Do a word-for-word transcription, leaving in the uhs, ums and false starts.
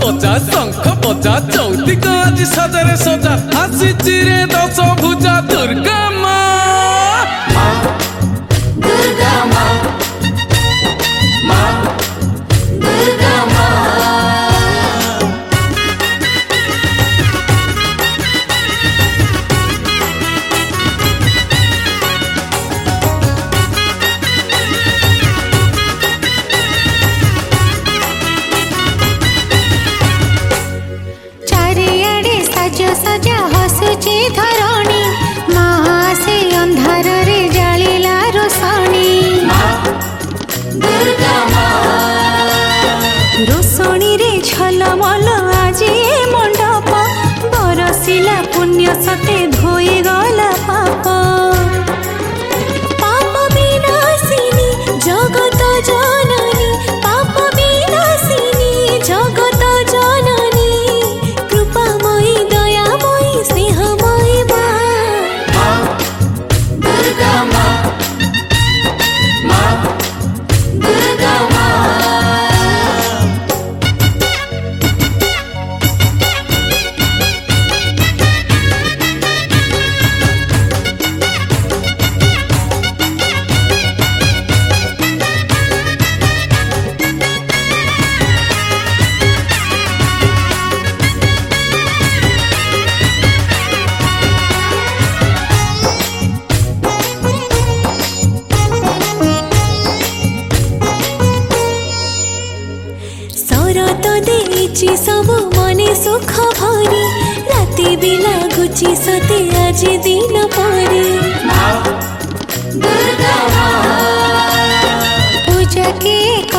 बजा शंख बजा चौतिक आज सजरे सजा आसी चिरे दश भुजा दुर्गा माँ दुर्गा माँ माँ दुर्गा माँ सजा हसुची धरणी माँ से अंधार रे जालिला रोशनी दुर्गा माँ रोशनी रे झलमल आज ए मंडप बरसिला पुण्य सते धोई गला पाप पाप विनाशिनी जगत जननी पाप विनाशिनी जगत जननी कृपामयी दयामयी स्नेहमयी माँ दुर्गा माँ माँ दुर्गा माँ सरत देची सब मने सुख भरी राति भी लागुची सते आज दिन परी दुर्गा माँ पूजा के